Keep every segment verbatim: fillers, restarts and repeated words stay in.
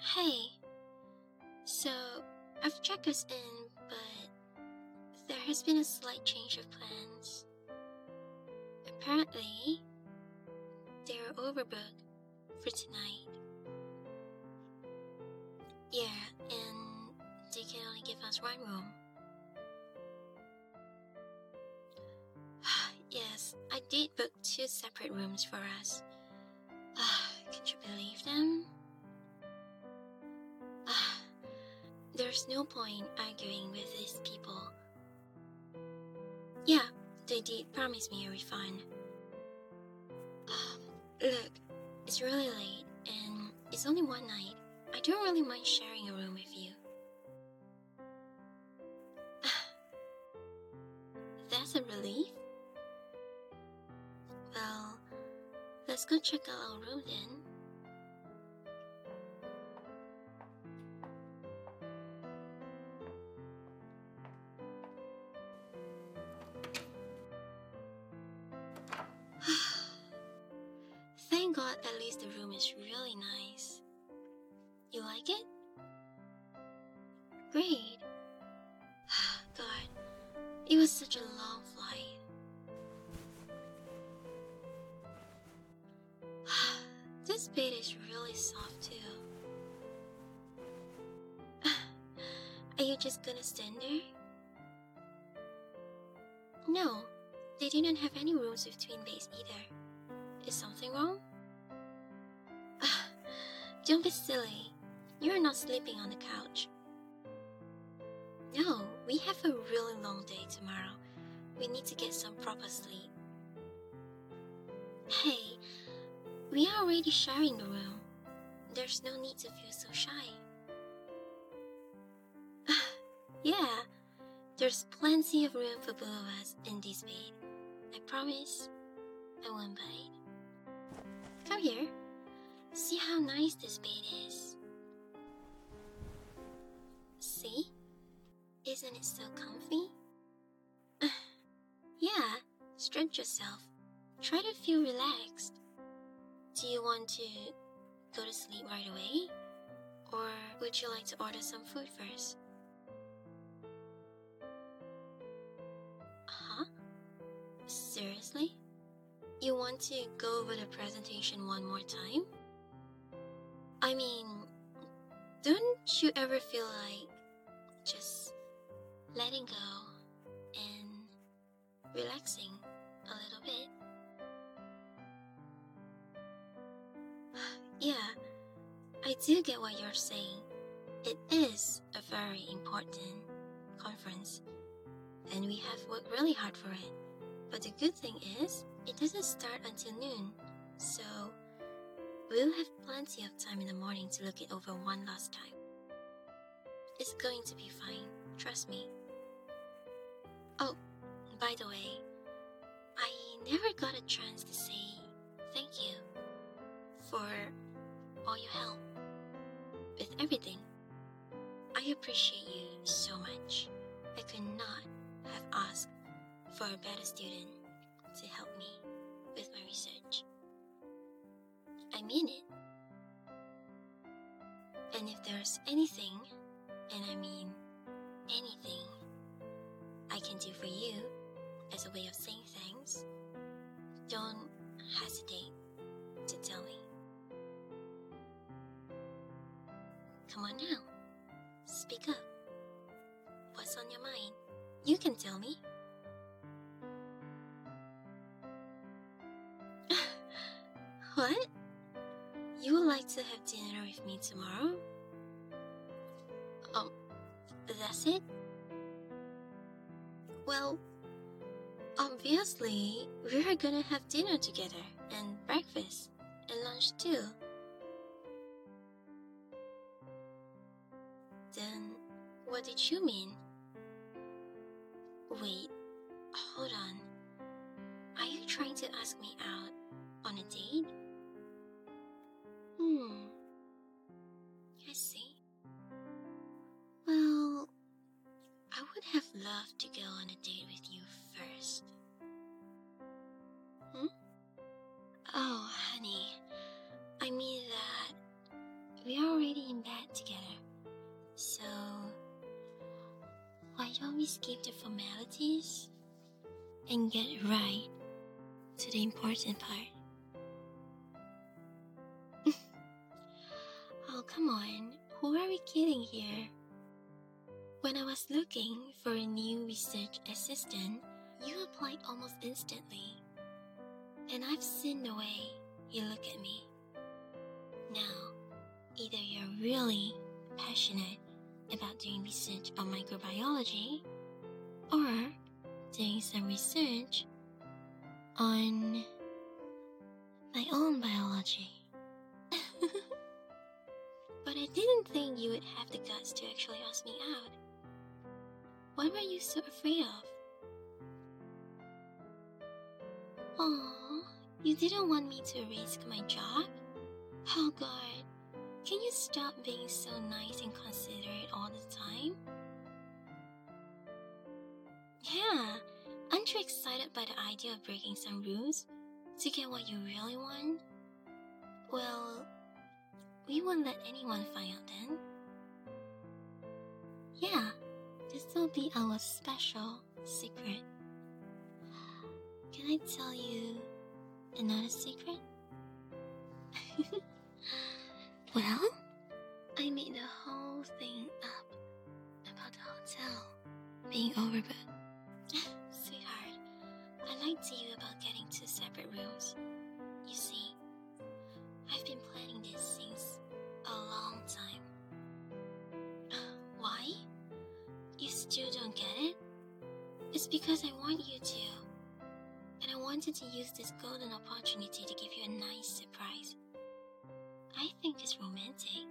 Hey, so I've checked us in, but there has been a slight change of plans. Apparently, they're overbooked for tonight. Yeah, and they can only give us one room. Yes, I did book two separate rooms for us. Can you believe them? There's no point arguing with these people. Yeah, they did promise me a refund. Um, look, it's really late and it's only one night. I don't really mind sharing a room with you. That's a relief? Well, let's go check out our room then. Thank God at least the room is really nice. You like it? Great. God, it was such a long flight. This bed is really soft too. Are you just gonna stand there? No, they didn't have any rooms with twin beds either. Is something wrong? Don't be silly. You're not sleeping on the couch. No, we have a really long day tomorrow. We need to get some proper sleep. Hey, we are already sharing the room. There's no need to feel so shy. Yeah, there's plenty of room for both of us in this bed. I promise I won't bite. Come here. See how nice this bed is. See? Isn't it so comfy? Yeah, stretch yourself. Try to feel relaxed. Do you want to go to sleep right away? Or would you like to order some food first? Huh? Seriously? You want to go over the presentation one more time? I mean, don't you ever feel like just letting go and relaxing a little bit? Yeah, I do get what you're saying. It is a very important conference, and we have worked really hard for it. But the good thing is, it doesn't start until noon, so we'll have plenty of time in the morning to look it over one last time. It's going to be fine, trust me. Oh, by the way, I never got a chance to say thank you for all your help with everything. I appreciate you so much. I could not have asked for a better student to help me with my research. I mean it. And if there's anything, and I mean anything, I can do for you as a way of saying thanks, don't hesitate to tell me. Come on now, speak up. What's on your mind? You can tell me. What? You would like to have dinner with me tomorrow? Um, that's it? Well, obviously, we're gonna have dinner together, and breakfast, and lunch too. Then, what did you mean? Wait, hold on. Are you trying to ask me out on a date? Hmm, I see. Well, I would have loved to go on a date with you first. Hmm? Oh, honey, I mean that we are already in bed we skip the formalities and get right to the important part? Oh, come on. Who are we kidding here? When I was looking for a new research assistant, you applied almost instantly. And I've seen the way you look at me. Now, either you're really passionate about doing research on microbiology or doing some research on my own biology. But I didn't think you would have the guts to actually ask me out. What were you so afraid of? Aww, you didn't want me to risk my job? Oh God, can you stop being so nice and considerate all the time? Yeah, aren't you excited by the idea of breaking some rules to get what you really want? Well, we won't let anyone find out then. Yeah, this will be our special secret. Can I tell you another secret? Well, I made the whole thing up about the hotel being overbooked. Sweetheart, I lied to you about getting two separate rooms. You see, I've been planning this since a long time. Why? You still don't get it? It's because I want you to. And I wanted to use this golden opportunity to give you a nice surprise. I think it's romantic.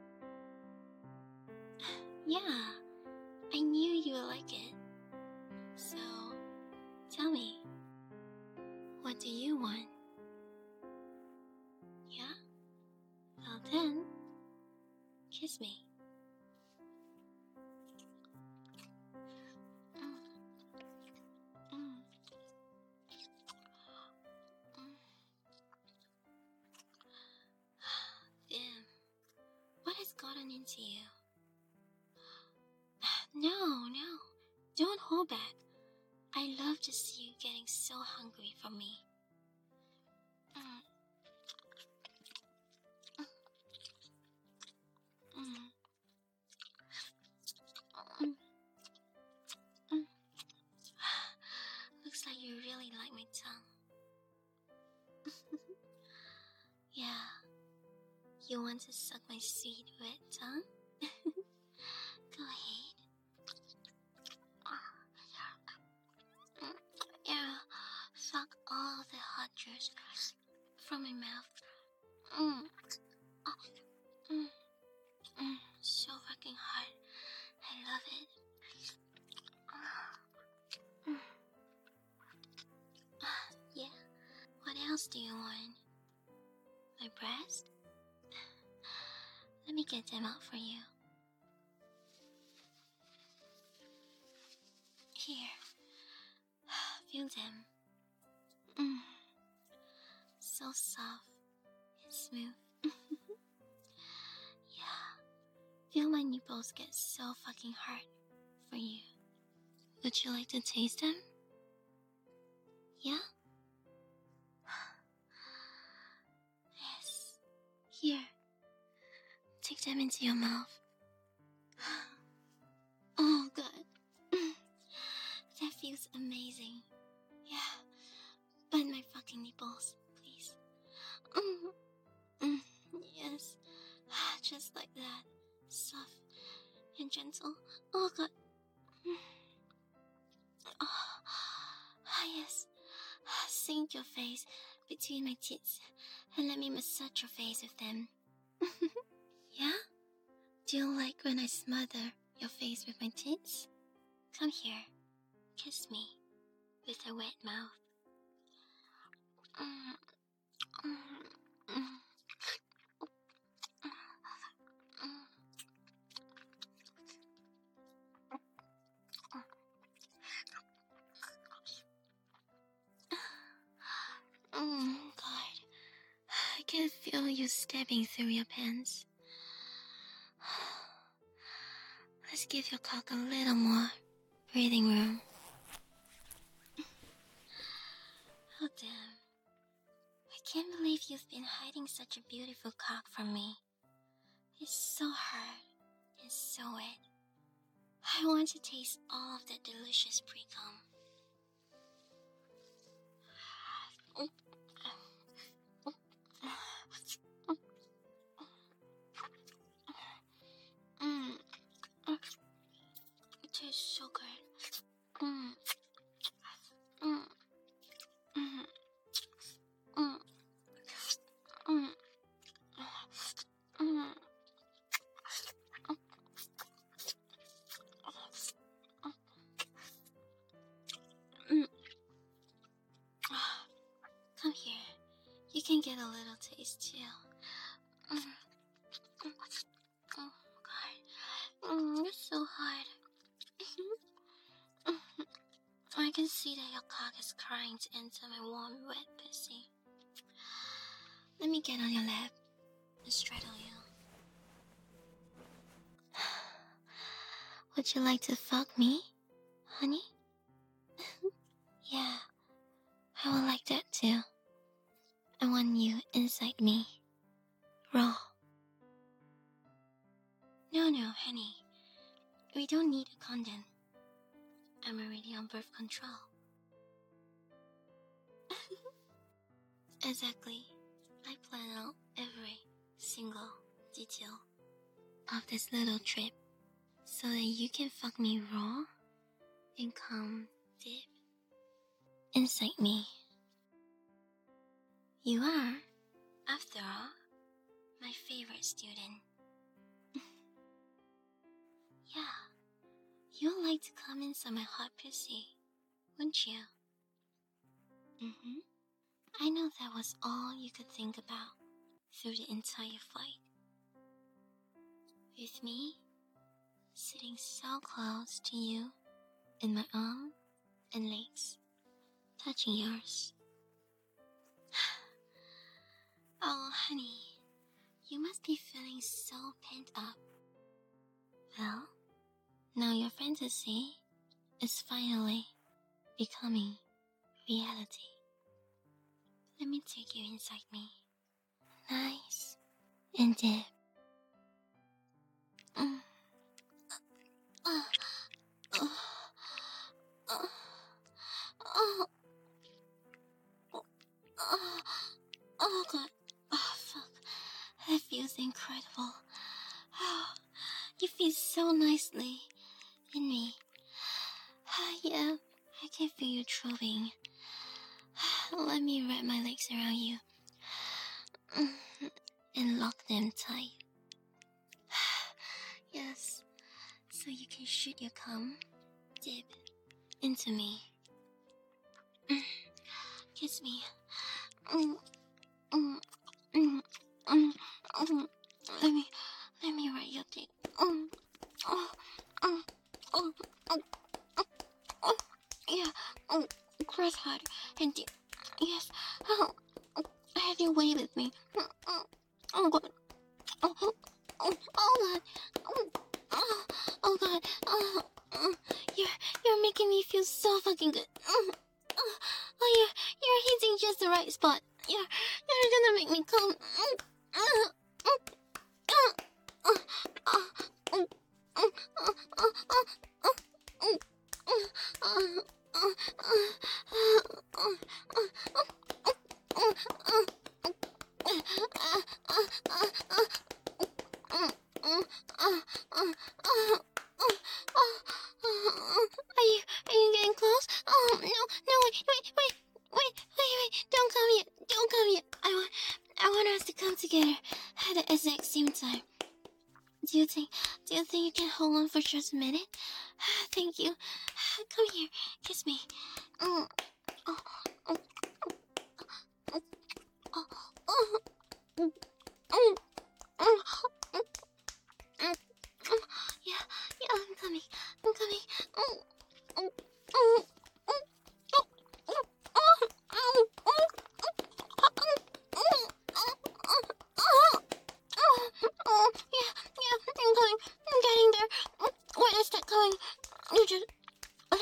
Yeah, I knew you would like it. So, tell me, what do you want? Yeah? Well then, kiss me. Gotten into you. No, no, don't hold back. I love to see you getting so hungry for me. Mm. Mm. Mm. Mm. Looks like you really like my tongue. Yeah. You want to suck my sweet wet tongue? Go ahead. Yeah, suck all the hot juice from my mouth. Mm. Mm. Mm. So fucking hot. I love it. Mm. Yeah. What else do you want? My breast? Let me get them out for you. Here. Feel them. Mm. So soft and smooth. Yeah. Feel my nipples get so fucking hard for you. Would you like to taste them? Yeah? Yes. Here. Take them into your mouth. Oh God. That feels amazing. Yeah. Bend my fucking nipples, please. Mm. Mm. Yes. Just like that. Soft and gentle. Oh God. Oh, yes. Sink your face between my tits and let me massage your face with them. Yeah? Do you like when I smother your face with my tits? Come here. Kiss me with a wet mouth. Mm, mm, mm. Oh God, I can feel you stabbing through your pants. Let's give your cock a little more Reading room. Oh damn. I can't believe you've been hiding such a beautiful cock from me. It's so hard and so wet. I want to taste all of that delicious pre-cum. Mm. It tastes so good. Mm. Mm. Mm. Mm. Mm. Mm. Mm. Come here. You can get a little taste too. Mm. Oh God. Mm, it's so hard. I can see that your cock is crying to enter my warm, wet pussy. Let me get on your lap and straddle you. Would you like to fuck me, honey? Yeah, I would like that too. I want you inside me, raw. No, no, honey. We don't need a condom. I'm already on birth control. Exactly. I plan out every single detail of this little trip so that you can fuck me raw and come deep inside me. You are, after all, my favorite student. Yeah, you'd like to come inside my hot pussy, wouldn't you? Mm-hmm. I know that was all you could think about through the entire flight. With me, sitting so close to you in my arm and legs, touching yours. Oh, honey, you must be feeling so pent up. Well, now your fantasy is finally becoming reality. Let me take you inside me, nice and deep. Mm. Uh, uh, uh, uh, uh, uh, oh God, oh fuck, that feels incredible. Oh, you feel so nicely in me. Yeah, I can feel you throbbing. Let me wrap my legs around you and lock them tight. Yes, so you can shoot your cum deep into me. Kiss me. Let me, let me ride your dick. Yeah, cross hard and deep. Yes, have you way with me. Oh God. Oh, oh, oh, oh God. Oh, oh, oh God. Oh, oh, you're you're making me feel so fucking good. Oh, oh, you're you're hitting just the right spot. You're you're gonna make me come. Are you are you getting close? Oh no no wait wait wait wait wait wait don't come yet don't come yet. I want I want us to come together at the exact same time. Do you think do you think you can hold on for just a minute? Thank you. Come here, kiss me. Mm. Oh, oh, oh, oh, oh, oh, oh, oh, oh, yeah, yeah, I'm coming, I'm coming. Oh, oh, oh, oh, oh, oh, oh, oh, oh, oh, yeah, yeah, I'm coming, I'm getting there. Where is that going? You just,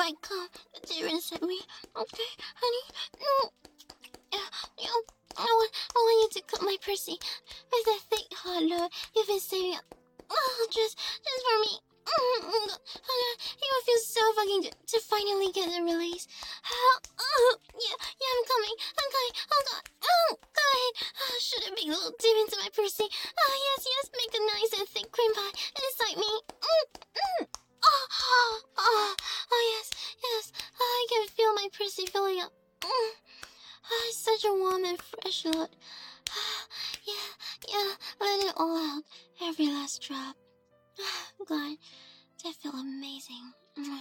I come, dear inside me. Okay, honey? No. Yeah, yeah. I want, I want you to cut my pussy with that thick hot load you've been saving up. Oh, just, just for me. Oh, God. You will feel so fucking good to finally get the release. Oh, oh, yeah, yeah, I'm coming. I'm coming. Oh, God. Oh, go ahead. Oh, shoot a big little dip into my pussy. Oh, yes, yes. Make a nice and thick cream pie inside me. Mm, mm. Oh, oh, oh, oh, yes, yes. I can feel my pussy filling up. Mm. Oh, it's such a warm and fresh load. Yeah, yeah, let it all out. Every last drop. God, that felt amazing.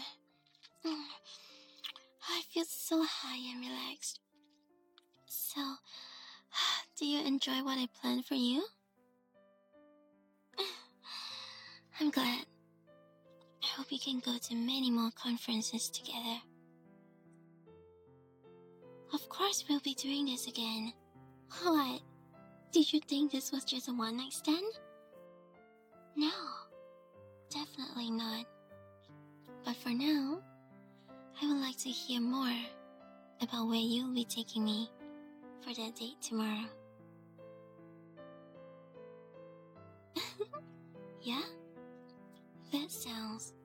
I feel so high and relaxed. So, do you enjoy what I planned for you? I'm glad. I hope we can go to many more conferences together. Of course we'll be doing this again. What? Did you think this was just a one-night stand? No, definitely not. But for now, I would like to hear more about where you'll be taking me for that date tomorrow. Yeah? That sounds